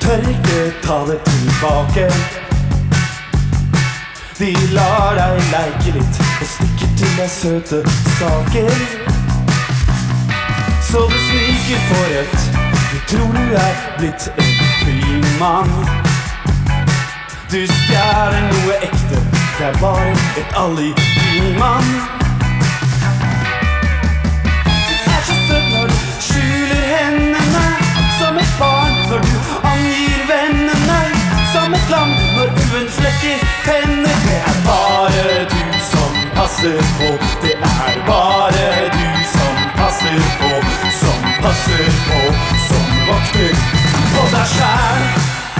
tør ikke ta det tilbake. De lar deg leke litt og stikker til deg søte saker. Så du sniker på rødt, du tror du blitt en flymann. Du stjeler noe ekte, det bare et alibi-mann. Du så søt når du skjuler hendene, som et barn når du angir vennene, som et lam når ulven flekker tenner. Det bare du som passer på, det bare du som passer på, som vokter på deg selv.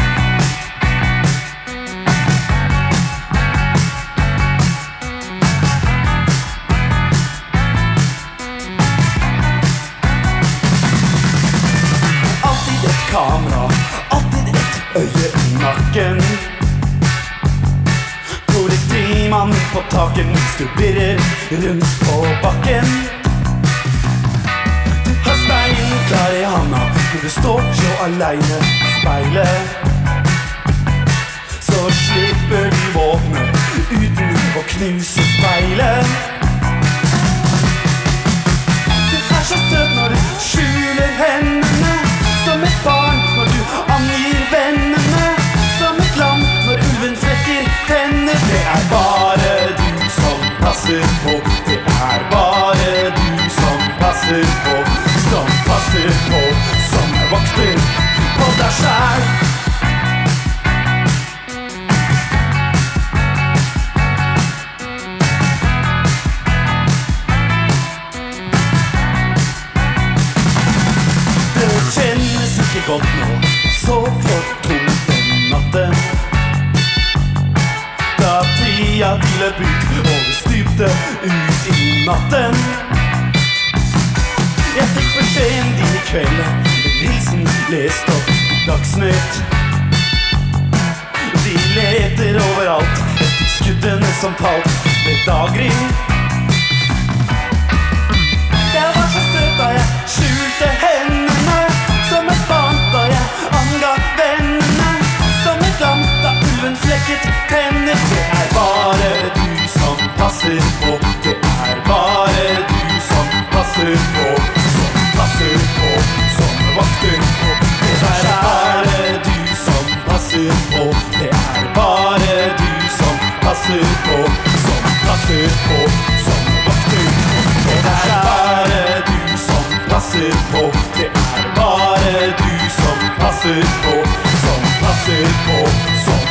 Alltid et kamera, alltid et øye i nakken. Politimann på taken mens du birrer rundt på bakken. Du har steinen klar i handa, men du står så alene i speilet. Så slipper du våkne uten å knuse speilet. Du så søt når du skjuler hendene, som et barn når du angir vennene, som et lam når ulven flekker tenner. Det bare du som passer på, det bare du som passer på, som vokter på deg selv. Det kjennes ikke godt nå, så for tungt den natten. Da tida de løp ut, og vi stupte ut i natten. Jeg fikk beskjeden din i kveld, en hilsen lest opp i Dagsnytt. De leter overalt etter skuddene som falt ved daggry. Jeg var så søt da jeg skjulte hendene, som et barn da jeg anga vennene, som et lam da ulven flekket tenner. Det bare du som passer på, det bare du som passer på, som vokter på. Det bare du som passer på, det bare du som passer på, som vokter på. Det bare du som passer på, det bare du som passer på, som